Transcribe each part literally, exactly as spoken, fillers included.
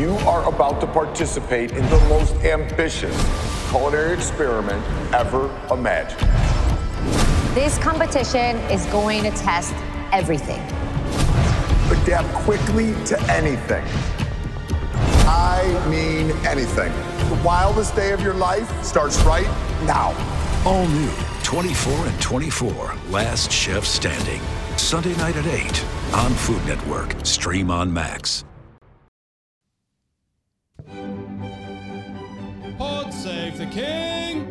You are about to participate in the most ambitious culinary experiment ever imagined. This competition is going to test everything. Adapt quickly to anything. I mean anything. The wildest day of your life starts right now. All new twenty-four and twenty-four, Last Chef Standing. Sunday night at eight on Food Network. Stream on Max. Pod Save the King!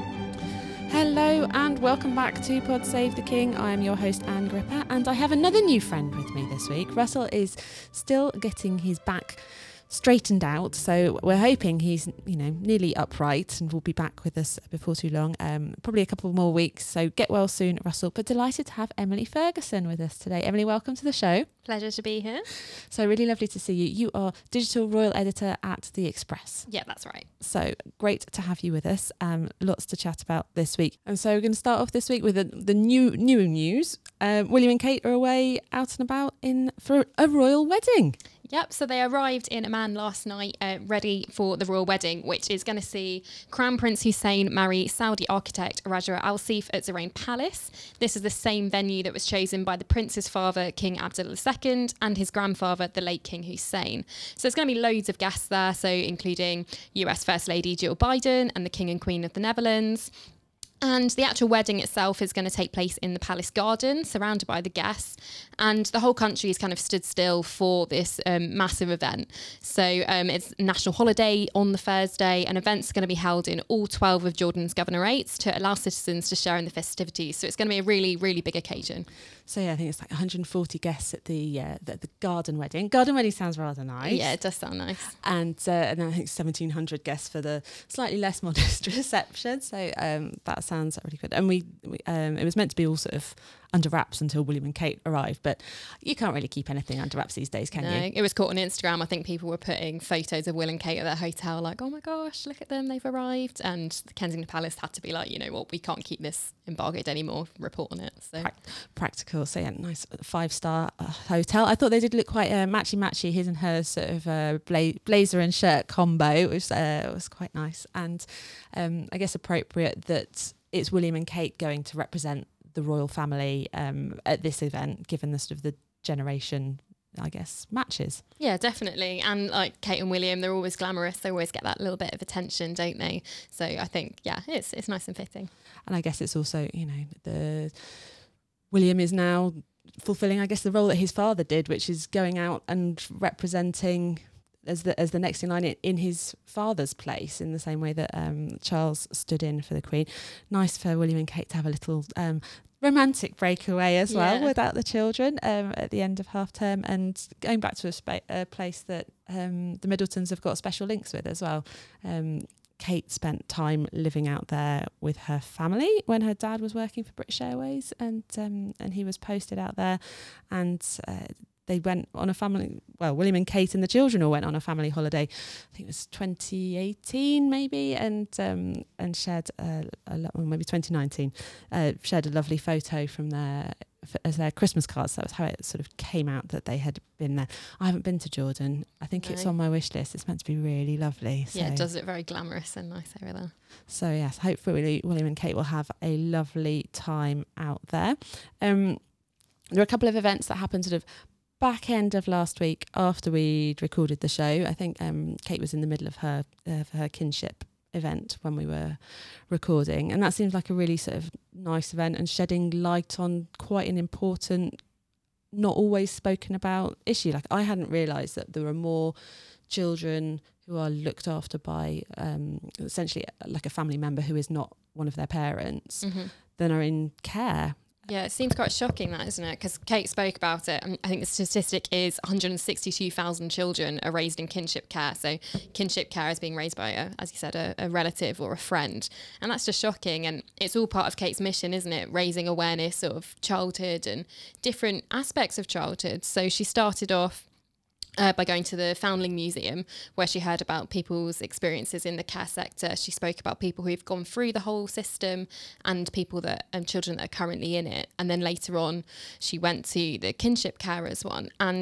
Hello and welcome back to Pod Save the King. I am your host Anne Gripper and I have another new friend with me this week. Russell is still getting his back straightened out, so we're hoping he's, you know, nearly upright and will be back with us before too long. Um, probably a couple more weeks, so get well soon, Russell. But delighted to have Emily Ferguson with us today. Emily, welcome to the show. Pleasure to be here. So really lovely to see you. You are digital royal editor at The Express. Yeah, that's right. So great to have you with us. Um, lots to chat about this week. And so we're going to start off this week with the, the new new news. Uh, William and Kate are away out and about in for a royal wedding. Yep, so they arrived in Amman last night, uh, ready for the royal wedding, which is going to see Crown Prince Hussein marry Saudi architect Raja Al Seif at Zerain Palace. This is the same venue that was chosen by the prince's father, King Abdullah the Second, and his grandfather, the late King Hussein. So there's going to be loads of guests there, so including U S First Lady Jill Biden and the King and Queen of the Netherlands. And the actual wedding itself is going to take place in the palace garden, surrounded by the guests. And the whole country is kind of stood still for this um, massive event. So um, it's national holiday on the Thursday, and events are going to be held in all twelve of Jordan's governorates to allow citizens to share in the festivities. So it's going to be a really, really big occasion. So yeah, I think it's like one hundred forty guests at the uh, the, the garden wedding. Garden wedding sounds rather nice. Yeah, it does sound nice. And uh, and then I think seventeen hundred guests for the slightly less modest reception. So um, that sounds really good. And we, we um, it was meant to be all sort of under wraps until William and Kate arrived, but you can't really keep anything under wraps these days, can no, you? It was caught on Instagram. I think people were putting photos of Will and Kate at their hotel, like, oh my gosh, look at them, they've arrived. And the Kensington Palace had to be like, you know what, we can't keep this embargoed anymore, report on it. So pra- practical. So yeah, nice five star uh, hotel. I thought they did look quite uh, matchy matchy, his and her sort of uh, bla- blazer and shirt combo, which uh, was quite nice. And um, I guess appropriate that it's William and Kate going to represent the royal family um, at this event, given the sort of the generation, I guess, matches. Yeah, definitely. And like Kate and William, they're always glamorous. They always get that little bit of attention, don't they? So I think, yeah, it's it's nice and fitting. And I guess it's also, you know, the William is now fulfilling, I guess, the role that his father did, which is going out and representing as the as the next in line in, in his father's place, in the same way that um, Charles stood in for the Queen. Nice for William and Kate to have a little um, romantic breakaway as well, yeah. without the children um, at the end of half term, and going back to a, spa- a place that um, the Middletons have got special links with as well. Um, Kate spent time living out there with her family when her dad was working for British Airways, and um, and he was posted out there, and uh, they went on a family, well, William and Kate and the children all went on a family holiday, I think it was twenty eighteen maybe, and um, and shared, a, a, or maybe twenty nineteen, uh, shared a lovely photo from their, as their Christmas cards. That was how it sort of came out that they had been there. I haven't been to Jordan. I think no. It's on my wish list. It's meant to be really lovely. So. Yeah, it does look very glamorous and nice over there. So yes, hopefully William and Kate will have a lovely time out there. Um, there are a couple of events that happened sort of back end of last week after we'd recorded the show. I think um, Kate was in the middle of her of her kinship event when we were recording, and that seems like a really sort of nice event and shedding light on quite an important, not always spoken about issue. Like, I hadn't realised that there are more children who are looked after by um, essentially like a family member who is not one of their parents mm-hmm. than are in care. Yeah, it seems quite shocking, that, isn't it? Because Kate spoke about it. I think the statistic is one hundred sixty-two thousand children are raised in kinship care. So kinship care is being raised by, a, as you said, a, a relative or a friend. And that's just shocking. And it's all part of Kate's mission, isn't it? Raising awareness of childhood and different aspects of childhood. So she started off Uh, by going to the Foundling Museum, where she heard about people's experiences in the care sector. She spoke about people who've gone through the whole system and people that and children that are currently in it. And then later on, she went to the kinship carers one. And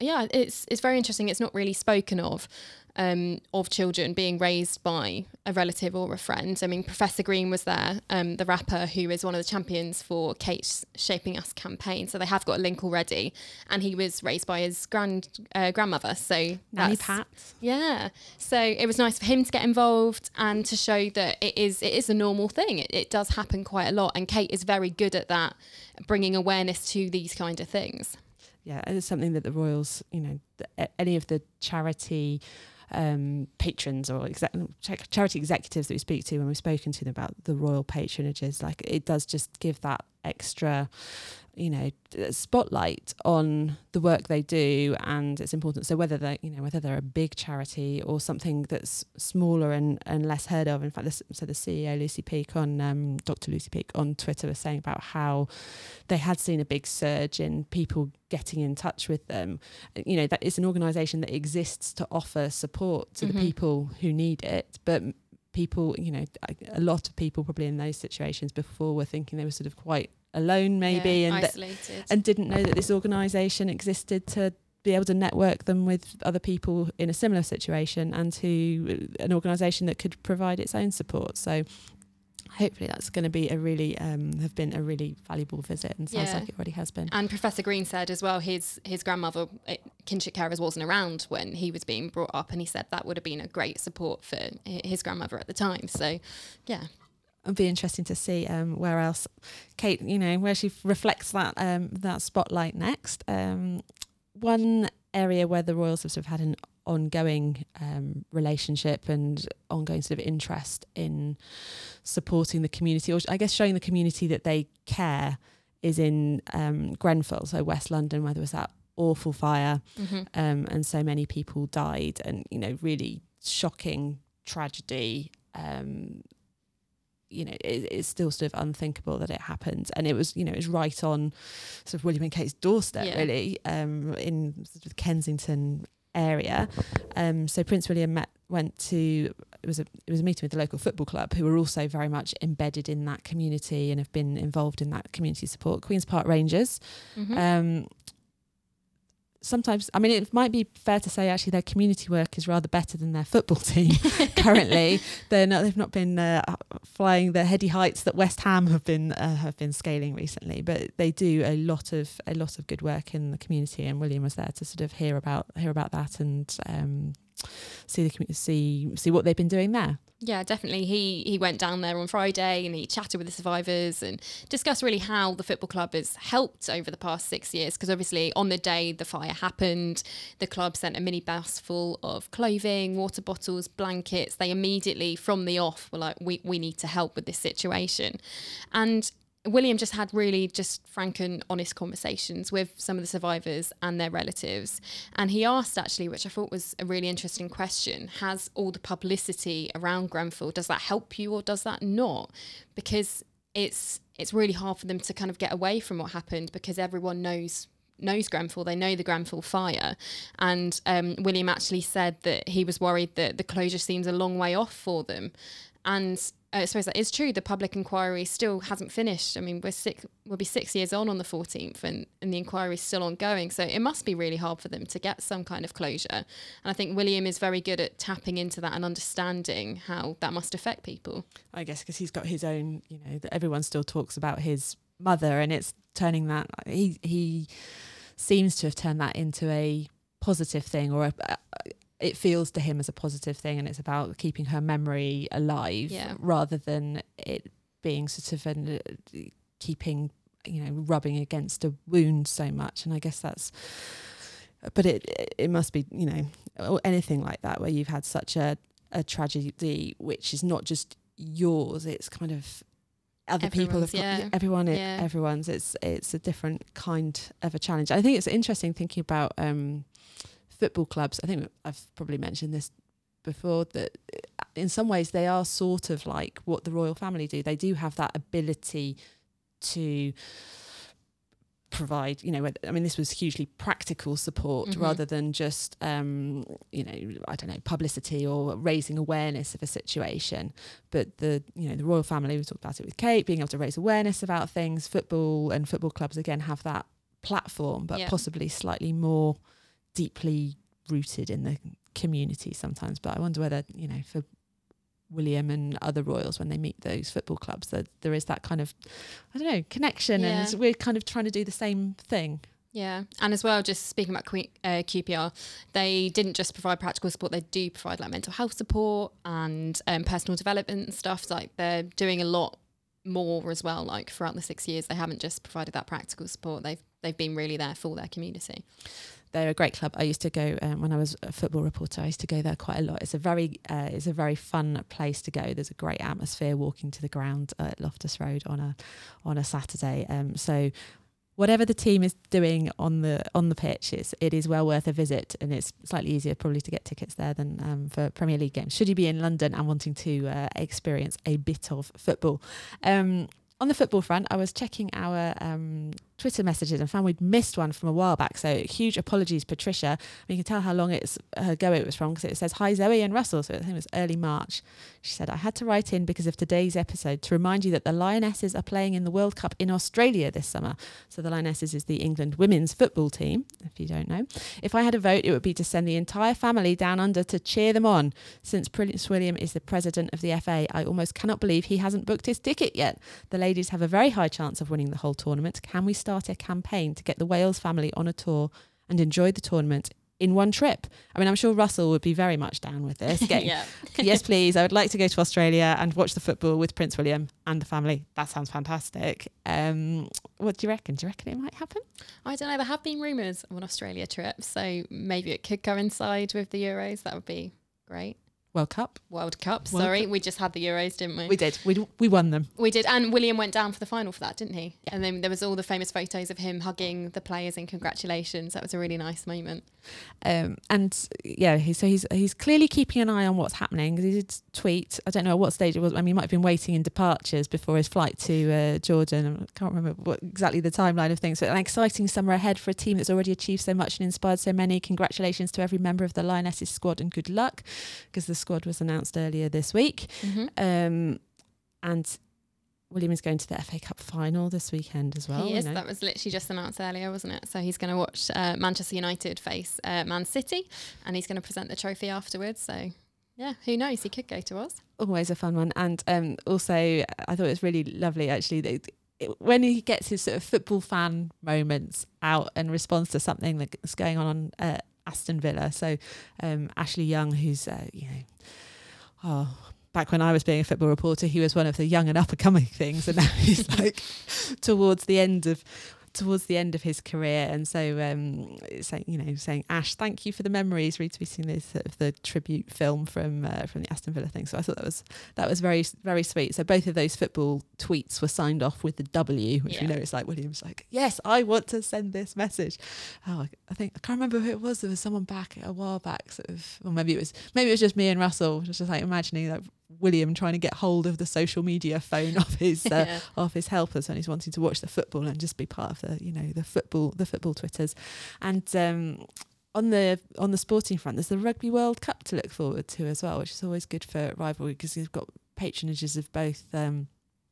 yeah, it's it's very interesting. It's not really spoken of, um, of children being raised by a relative or a friend. I mean, Professor Green was there, um, the rapper who is one of the champions for Kate's Shaping Us campaign. So they have got a link already, and he was raised by his grand uh, grandmother. So Nanny that's- Pat. Yeah. So it was nice for him to get involved and to show that it is it is a normal thing. It, it does happen quite a lot, and Kate is very good at that, bringing awareness to these kind of things. Yeah, and it's something that the Royals, you know, th- any of the charity um, patrons or exec- ch- charity executives that we speak to when we've spoken to them about the royal patronages, like it does just give that extra, you know, spotlight on the work they do, and it's important. So whether they, you know, whether they're a big charity or something that's smaller and, and less heard of. In fact, this, so the C E O Lucy Peake on um, Doctor Lucy Peake on Twitter was saying about how they had seen a big surge in people getting in touch with them. You know, that is an organisation that exists to offer support to Mm-hmm. the people who need it, but people, you know, a lot of people probably in those situations before were thinking they were sort of quite alone maybe, Yeah, and that, isolated. and didn't know that this organisation existed to be able to network them with other people in a similar situation, and to an organisation that could provide its own support. So hopefully that's going to be a really um, have been a really valuable visit, and sounds Yeah. like it already has been. And Professor Green said as well, his his grandmother, uh, kinship carers, wasn't around when he was being brought up, and he said that would have been a great support for hi- his grandmother at the time. So, yeah. It'll be interesting to see um, where else Kate, you know, where she reflects that um, that spotlight next. Um, one area where the Royals have sort of had an ongoing um, relationship and ongoing sort of interest in supporting the community, or I guess showing the community that they care, is in um, Grenfell, so West London, where there was that awful fire, Mm-hmm. um, and so many people died, and, you know, really shocking tragedy. Um, you know, it, it's still sort of unthinkable that it happened, and it was, you know, it was right on sort of William and Kate's doorstep, Yeah. really, um, in sort of Kensington area. Um, so Prince William met, went to it was a it was a meeting with the local football club, who are also very much embedded in that community and have been involved in that community support. Queen's Park Rangers. Mm-hmm. Um, sometimes, I mean, it might be fair to say actually their community work is rather better than their football team currently. They're not, they've not been uh, flying the heady heights that West Ham have been uh, have been scaling recently, but they do a lot of a lot of good work in the community. And William was there to sort of hear about hear about that and um, see the commu- see see what they've been doing there. Yeah, definitely. He he went down there on Friday and he chatted with the survivors and discussed really how the football club has helped over the past six years. Because obviously on the day the fire happened, the club sent a minibus full of clothing, water bottles, blankets. They immediately from the off were like, we, we need to help with this situation. And William just had really just frank and honest conversations with some of the survivors and their relatives. And he asked actually, which I thought was a really interesting question, has all the publicity around Grenfell, does that help you or does that not? Because it's it's really hard for them to kind of get away from what happened, because everyone knows knows Grenfell, they know the Grenfell fire. And um, William actually said that he was worried that the closure seems a long way off for them. And I suppose that is true. The public inquiry still hasn't finished. I mean, we're six, we'll be six years on on the fourteenth, and, and the inquiry is still ongoing. So it must be really hard for them to get some kind of closure. And I think William is very good at tapping into that and understanding how that must affect people. I guess because he's got his own, you know, that everyone still talks about his mother, and it's turning that, he he seems to have turned that into a positive thing, or a, a it feels to him as a positive thing, and it's about keeping her memory alive, Yeah. rather than it being sort of an, uh, keeping, you know, rubbing against a wound so much. And I guess that's, but it it must be, you know, or anything like that where you've had such a, a tragedy which is not just yours, it's kind of other people have Everyone's, got, yeah. everyone it, Yeah. everyone's it's it's a different kind of a challenge. I think it's interesting thinking about um football clubs. I think I've probably mentioned this before, that in some ways they are sort of like what the royal family do. They do have that ability to provide, you know, I mean, this was hugely practical support, Mhm. rather than just, um, you know, I don't know, publicity or raising awareness of a situation. But the, you know, the royal family, we talked about it with Kate, being able to raise awareness about things. Football and football clubs, again, have that platform, but Yeah. possibly slightly more deeply rooted in the community sometimes. But I wonder whether, you know, for William and other royals, when they meet those football clubs, that there is that kind of, I don't know, connection, Yeah. and we're kind of trying to do the same thing. Yeah, and as well, just speaking about Q- uh, Q P R, they didn't just provide practical support, they do provide like mental health support and um, personal development and stuff. So, like they're doing a lot more as well. Like throughout the six years, they haven't just provided that practical support, they've they've been really there for their community. They're a great club. I used to go um, when I was a football reporter. I used to go there quite a lot. It's a very, uh, it's a very fun place to go. There's a great atmosphere walking to the ground at Loftus Road on a, on a Saturday. Um, so, whatever the team is doing on the on the pitch, it's, it is well worth a visit, and it's slightly easier probably to get tickets there than um, for Premier League games. Should you be in London and wanting to uh, experience a bit of football. Um, on the football front, I was checking our um, Twitter messages and found we'd missed one from a while back. So huge apologies, Patricia. You can tell how long it's ago it was from, because it says, "Hi Zoe and Russell." So I think it was early March. She said, "I had to write in because of today's episode to remind you that the Lionesses are playing in the World Cup in Australia this summer." So the Lionesses is the England women's football team, if you don't know. "If I had a vote, it would be to send the entire family down under to cheer them on. Since Prince William is the president of the F A, I almost cannot believe he hasn't booked his ticket yet. The ladies have a very high chance of winning the whole tournament. Can we start a campaign to get the Wales family on a tour and enjoy the tournament in one trip?" I mean, I'm sure Russell would be very much down with this. Getting, Yeah. "Yes, please. I would like to go to Australia and watch the football with Prince William and the family." That sounds fantastic. Um, what do you reckon? Do you reckon it might happen? I don't know, there have been rumours of an Australia trip, so maybe it could coincide with the Euros. That would be great. World Cup? World Cup, World sorry. Cup. We just had the Euros, didn't we? We did. We we won them. We did, and William went down for the final for that, didn't he? Yeah. And then there was all the famous photos of him hugging the players in congratulations. That was a really nice moment. Um, and yeah, he, so he's he's clearly keeping an eye on what's happening, because he did tweet, I don't know at what stage it was, I mean, he might have been waiting in departures before his flight to uh, Jordan. I can't remember what exactly the timeline of things, but an exciting summer ahead for a team that's already achieved so much and inspired so many. Congratulations to every member of the Lionesses squad and good luck, because the squad was announced earlier this week. Mm-hmm. Um, and William is going to the F A Cup final this weekend as well. He is. You know. That was literally just announced earlier, wasn't it? So he's going to watch uh, Manchester United face uh, Man City, and he's going to present the trophy afterwards. So, yeah, who knows? He could go to us. Always a fun one. And um, also, I thought it was really lovely, actually, that it, when he gets his sort of football fan moments out and responds to something that's going on on uh, Aston Villa. So um, Ashley Young, who's, uh, you know, oh, back when I was being a football reporter, he was one of the young and up and coming things, and now he's like towards the end of towards the end of his career. And so um saying, you know, saying, "Ash, thank you for the memories," retweeting this sort of the tribute film from uh, from the Aston Villa thing. So I thought that was that was very very sweet. So both of those football tweets were signed off with the W, which Yeah. we know it's like William's like, "Yes, I want to send this message." Oh, I think I can't remember who it was. There was someone back a while back, sort of, or maybe it was maybe it was just me and Russell, just like imagining like William trying to get hold of the social media phone of his uh, Yeah. of his helpers when he's wanting to watch the football and just be part of the, you know, the football the football Twitters. And um, on the on the sporting front, there's the Rugby World Cup to look forward to as well, which is always good for rivalry, because you've got patronages of both. Um,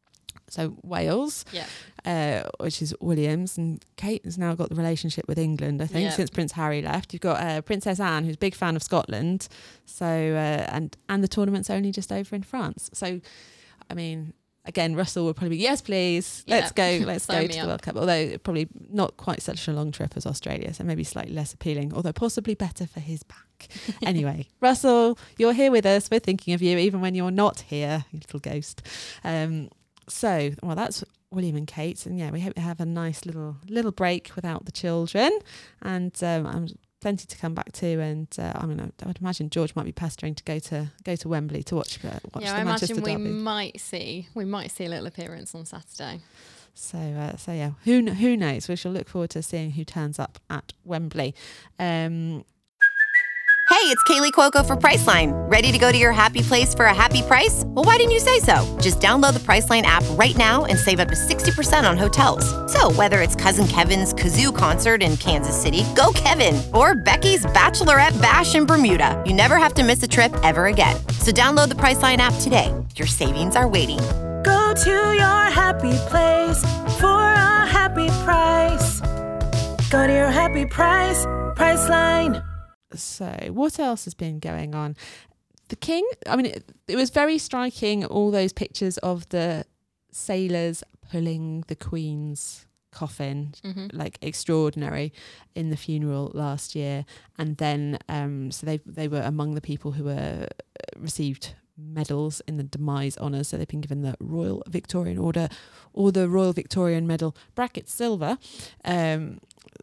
so Wales, Yeah. uh, which is Williams, and Kate has now got the relationship with England, I think, Yeah. since Prince Harry left. You've got uh, Princess Anne, who's a big fan of Scotland. So uh, and and the tournament's only just over in France. So, I mean, again, Russell would probably be, "Yes, please, let's Yeah. go, let's Sign go me to the up. World Cup." Although probably not quite such a long trip as Australia, so maybe slightly less appealing, although possibly better for his back. Anyway, Russell, you're here with us. We're thinking of you, even when you're not here, you little ghost. Um, so, well, that's William and Kate, and yeah, we hope they have a nice little little break without the children, and um, I'm plenty to come back to. And uh, I mean, I would imagine George might be pestering to go to go to Wembley to watch uh, watch Yeah, the I Manchester imagine we derby. might see we might see a little appearance on Saturday. So, uh, so yeah, who kn- who knows? We shall look forward to seeing who turns up at Wembley. Um, Hey, it's Kaylee Cuoco for Priceline. Ready to go to your happy place for a happy price? Well, why didn't you say so? Just download the Priceline app right now and save up to sixty percent on hotels. So whether it's Cousin Kevin's Kazoo Concert in Kansas City, go Kevin, or Becky's Bachelorette Bash in Bermuda, you never have to miss a trip ever again. So download the Priceline app today. Your savings are waiting. Go to your happy place for a happy price. Go to your happy price, Priceline. So what else has been going on? The King, I mean, it, it was very striking, all those pictures of the sailors pulling the Queen's coffin, Mm-hmm. like extraordinary, in the funeral last year. And then, um, so they they were among the people who were received medals in the demise honours. So they've been given the Royal Victorian Order or the Royal Victorian Medal, brackets silver, um,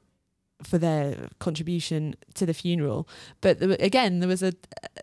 for their contribution to the funeral. But there, were- again, there was a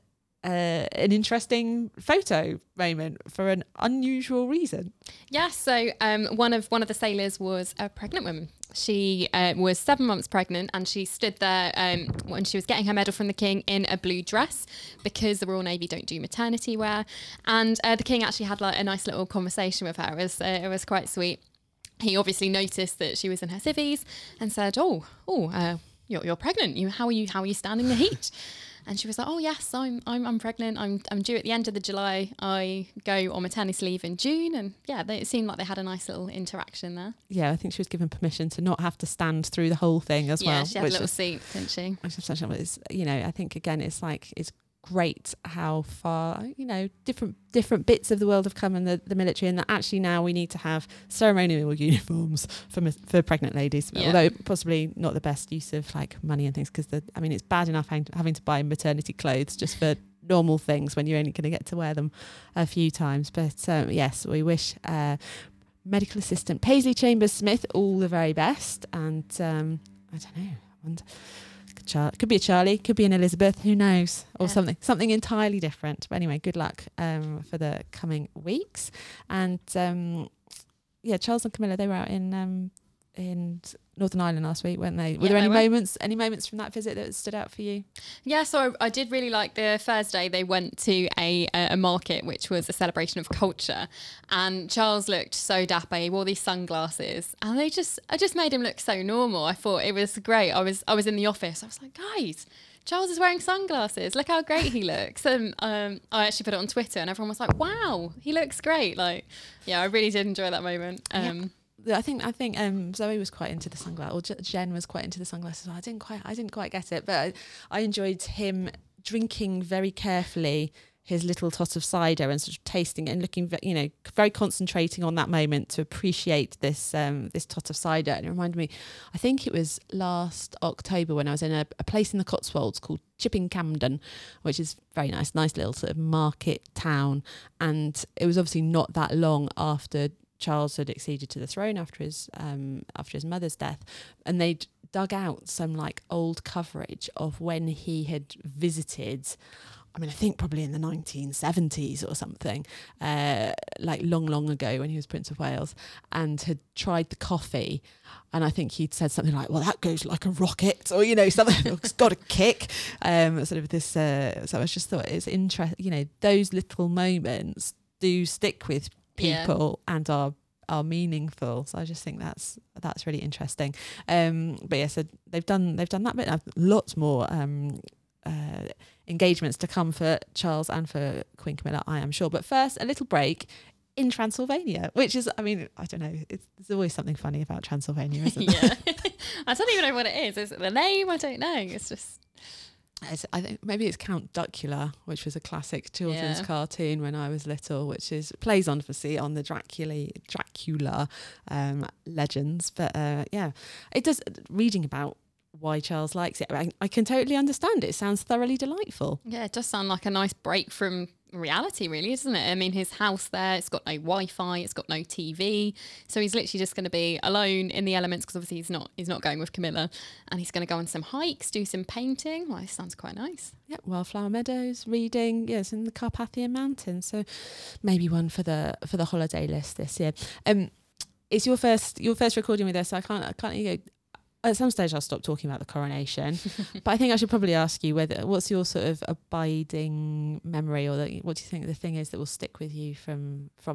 uh, an interesting photo moment for an unusual reason. Yeah, so um, one of one of the sailors was a pregnant woman. She uh, was seven months pregnant, and she stood there um, when she was getting her medal from the King in a blue dress, because the Royal Navy don't do maternity wear. And uh, the King actually had like a nice little conversation with her. It was uh, it was quite sweet. He obviously noticed that she was in her civvies and said, "Oh, oh, uh, you're you're pregnant. You how are you how are you standing the heat?" And she was like, "Oh yes, I'm I'm I'm pregnant. I'm I'm due at the end of the July. I go on maternity leave in June." And yeah, they, it seemed like they had a nice little interaction there. Yeah, I think she was given permission to not have to stand through the whole thing as Yeah, well. she had a little seat, didn't she? Which is such a, it's, you know, I think again, it's like it's great how far, you know, different different bits of the world have come in the, the military, and that actually now we need to have ceremonial uniforms for mis- for pregnant ladies, Yeah. although possibly not the best use of like money and things, because the I mean it's bad enough having, having to buy maternity clothes just for normal things when you're only going to get to wear them a few times. But um, yes, we wish uh, medical assistant Paisley Chambers Smith all the very best, and um, I don't know, I wonder, Char- could be a Charlie, could be an Elizabeth, who knows, or Yeah. something something entirely different. But anyway, good luck um, for the coming weeks. And um, yeah, Charles and Camilla, they were out in um, in Northern Ireland last week, weren't they? Were Yeah, there any they were. moments any moments from that visit that stood out for you? Yeah, so I, I did really like the Thursday they went to a a market, which was a celebration of culture, and Charles looked so dapper. He wore these sunglasses, and they just I just made him look so normal. I thought it was great. I was I was in the office. I was like, guys, Charles is wearing sunglasses. Look how great he looks. And um, I actually put it on Twitter, and everyone was like, wow, he looks great. Like, yeah, I really did enjoy that moment. Um, I think I think um, Zoe was quite into the sunglasses, or J- Jen was quite into the sunglasses. I didn't quite I didn't quite get it, but I, I enjoyed him drinking very carefully his little tot of cider and sort of tasting it and looking, ve- you know, very concentrating on that moment to appreciate this um, this tot of cider. And it reminded me, I think it was last October when I was in a, a place in the Cotswolds called Chipping Campden, which is very nice, nice little sort of market town. And it was obviously not that long after Charles had acceded to the throne after his um, after his mother's death, and they'd dug out some like old coverage of when he had visited. I mean, I think probably in the nineteen seventies or something, uh, like long, long ago when he was Prince of Wales, and had tried the coffee. And I think he'd said something like, well, that goes like a rocket, or, you know, something, it's got a kick. Um, sort of this, uh, so I just thought it's interesting, you know, those little moments do stick with people yeah. and are are meaningful. So I just think that's that's really interesting. Um, but yeah, so they've done they've done that bit. Lots more um, uh, engagements to come for Charles and for Queen Camilla, I am sure. But first, a little break in Transylvania, which is, I mean, I don't know, it's, there's always something funny about Transylvania, isn't there? Yeah. I don't even know what it is. Is it the name? I don't know. It's just... It's, I think maybe it's Count Duckula, which was a classic children's Yeah. cartoon when I was little, which is plays on obviously on the Dracula Dracula um, legends. But uh, yeah, it does. Reading about why Charles likes it, I, I can totally understand it. It sounds thoroughly delightful. Yeah, it does sound like a nice break from reality, really, isn't it? I mean, his house there, it's got no Wi-Fi, it's got no T V, so he's literally just going to be alone in the elements, because obviously he's not he's not going with Camilla, and he's going to go on some hikes, do some painting. Well, this sounds quite nice. Yeah, wildflower meadows, reading. Yes, in the Carpathian Mountains. So maybe one for the for the holiday list this year. Um, it's your first your first recording with us. So I can't I can't you know, at some stage I'll stop talking about the coronation, but I think I should probably ask you whether what's your sort of abiding memory, or the, what do you think the thing is that will stick with you from from it all?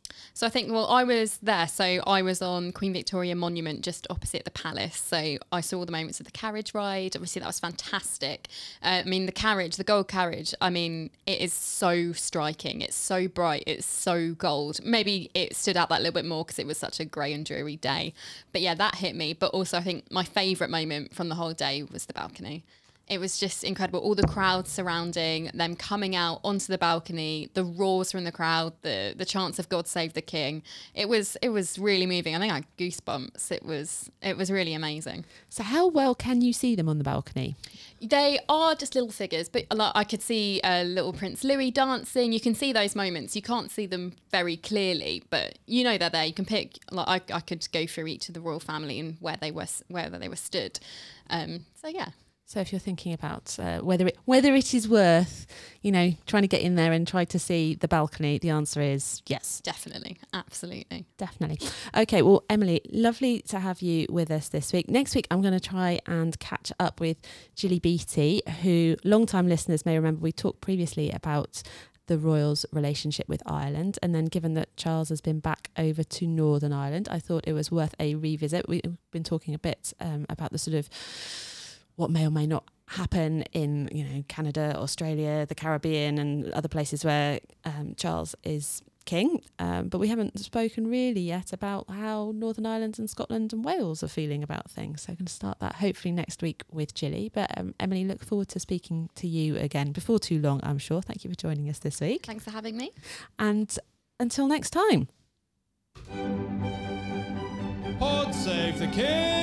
So I think, well, I was there. So I was on Queen Victoria Monument just opposite the palace. So I saw the moments of the carriage ride. Obviously, that was fantastic. Uh, I mean, the carriage, the gold carriage, I mean, it is so striking. It's so bright. It's so gold. Maybe it stood out that little bit more because it was such a grey and dreary day. But yeah, that hit me. But also I think my favourite moment from the whole day was the balcony. It was just incredible. All the crowds surrounding them, coming out onto the balcony, the roars from the crowd, the the chants of "God Save the King." It was it was really moving. I think I had goosebumps. It was it was really amazing. So how well can you see them on the balcony? They are just little figures, but like, I could see uh, little Prince Louis dancing. You can see those moments. You can't see them very clearly, but you know they're there. You can pick. Like I, I could go through each of the royal family and where they were wherever they were stood. Um, so yeah. So if you're thinking about uh, whether it whether it is worth, you know, trying to get in there and try to see the balcony, the answer is yes. Definitely. Absolutely. Definitely. Okay, well, Emily, lovely to have you with us this week. Next week, I'm going to try and catch up with Gilly Beattie, who long-time listeners may remember we talked previously about the royals' relationship with Ireland. And then given that Charles has been back over to Northern Ireland, I thought it was worth a revisit. We've been talking a bit um, about the sort of what may or may not happen in, you know, Canada, Australia, the Caribbean and other places where um, Charles is king. Um, but we haven't spoken really yet about how Northern Ireland and Scotland and Wales are feeling about things. So I'm going to start that hopefully next week with Gilly. But um, Emily, look forward to speaking to you again before too long, I'm sure. Thank you for joining us this week. Thanks for having me. And until next time. God Save the King!